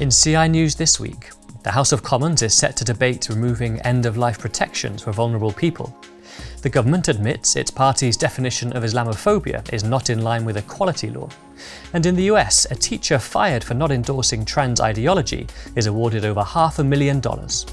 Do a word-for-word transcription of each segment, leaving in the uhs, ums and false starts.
In C I News this week, the House of Commons is set to debate removing end-of-life protections for vulnerable people. The government admits its party's definition of Islamophobia is not in line with equality law. And in the U S, a teacher fired for not endorsing trans ideology is awarded over half a million dollars.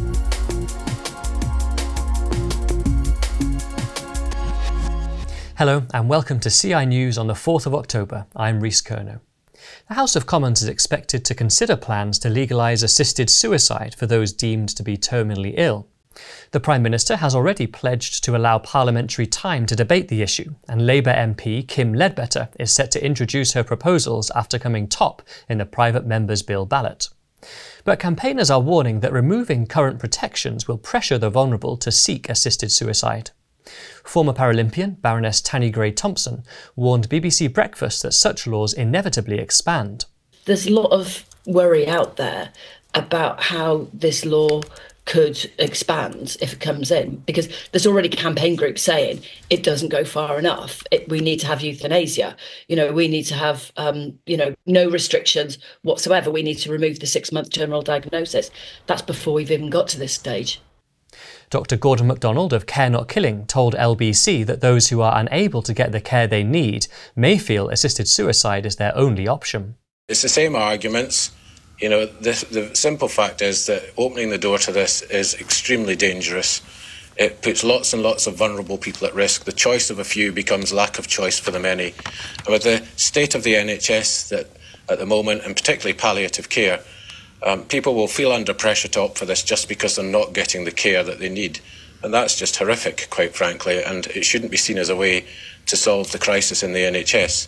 Hello and welcome to C I News on the fourth of October. I'm Rhys Curnow. The House of Commons is expected to consider plans to legalise assisted suicide for those deemed to be terminally ill. The Prime Minister has already pledged to allow parliamentary time to debate the issue, and Labour M P Kim Ledbetter is set to introduce her proposals after coming top in the private member's bill ballot. But campaigners are warning that removing current protections will pressure the vulnerable to seek assisted suicide. Former Paralympian Baroness Tanni Grey-Thompson warned B B C Breakfast that such laws inevitably expand. There's a lot of worry out there about how this law could expand if it comes in, because there's already campaign groups saying it doesn't go far enough. It, we need to have euthanasia. You know, we need to have, um, you know, no restrictions whatsoever. We need to remove the six-month general diagnosis. That's before we've even got to this stage. Doctor Gordon MacDonald of Care Not Killing told L B C that those who are unable to get the care they need may feel assisted suicide is their only option. It's the same arguments. You know, the, the simple fact is that opening the door to this is extremely dangerous. It puts lots and lots of vulnerable people at risk. The choice of a few becomes lack of choice for the many. And with the state of the N H S that at the moment, and particularly palliative care, Um, people will feel under pressure to opt for this just because they're not getting the care that they need. And that's just horrific, quite frankly, and it shouldn't be seen as a way to solve the crisis in the N H S.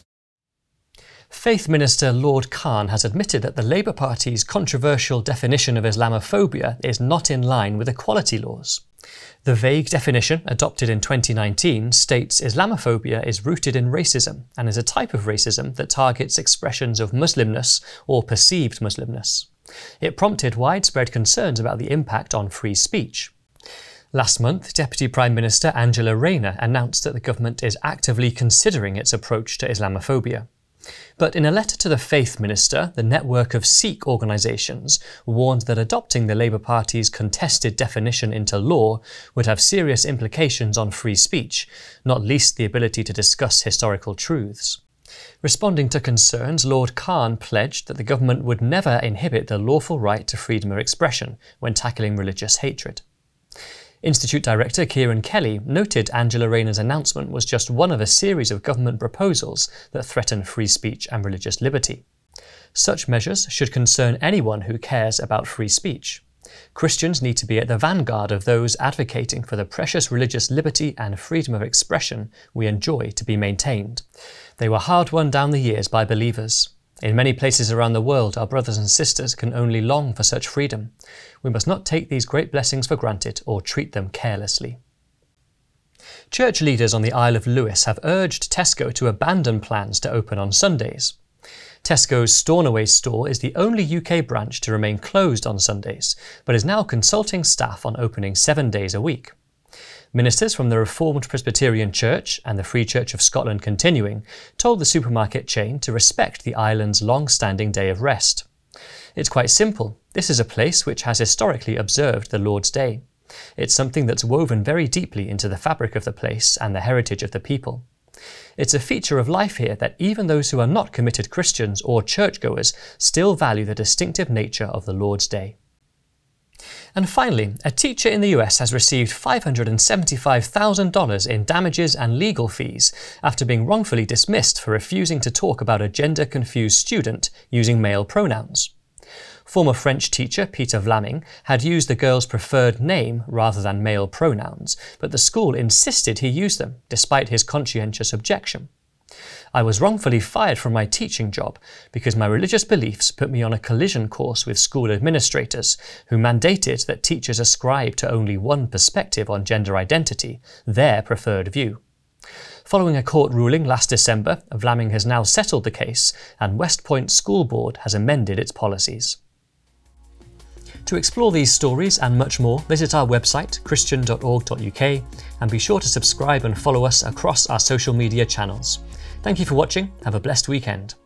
Faith Minister Lord Khan has admitted that the Labour Party's controversial definition of Islamophobia is not in line with equality laws. The vague definition, adopted in twenty nineteen, states Islamophobia is rooted in racism and is a type of racism that targets expressions of Muslimness or perceived Muslimness. It prompted widespread concerns about the impact on free speech. Last month, Deputy Prime Minister Angela Rayner announced that the government is actively considering its approach to Islamophobia. But in a letter to the Faith Minister, the network of Sikh organisations warned that adopting the Labour Party's contested definition into law would have serious implications on free speech, not least the ability to discuss historical truths. Responding to concerns, Lord Khan pledged that the government would never inhibit the lawful right to freedom of expression when tackling religious hatred. Institute Director Kieran Kelly noted Angela Rayner's announcement was just one of a series of government proposals that threaten free speech and religious liberty. Such measures should concern anyone who cares about free speech. Christians need to be at the vanguard of those advocating for the precious religious liberty and freedom of expression we enjoy to be maintained. They were hard won down the years by believers. In many places around the world, our brothers and sisters can only long for such freedom. We must not take these great blessings for granted or treat them carelessly. Church leaders on the Isle of Lewis have urged Tesco to abandon plans to open on Sundays. Tesco's Stornoway store is the only U K branch to remain closed on Sundays, but is now consulting staff on opening seven days a week. Ministers from the Reformed Presbyterian Church and the Free Church of Scotland Continuing told the supermarket chain to respect the island's long-standing day of rest. It's quite simple. This is a place which has historically observed the Lord's Day. It's something that's woven very deeply into the fabric of the place and the heritage of the people. It's a feature of life here that even those who are not committed Christians or churchgoers still value the distinctive nature of the Lord's Day. And finally, a teacher in the U S has received five hundred seventy-five thousand dollars in damages and legal fees after being wrongfully dismissed for refusing to talk about a gender-confused student using male pronouns. Former French teacher Peter Vlaming had used the girl's preferred name rather than male pronouns, but the school insisted he use them, despite his conscientious objection. I was wrongfully fired from my teaching job because my religious beliefs put me on a collision course with school administrators who mandated that teachers ascribe to only one perspective on gender identity, their preferred view. Following a court ruling last December, Vlaming has now settled the case and West Point School Board has amended its policies. To explore these stories and much more, visit our website christian dot org dot U K and be sure to subscribe and follow us across our social media channels. Thank you for watching, have a blessed weekend.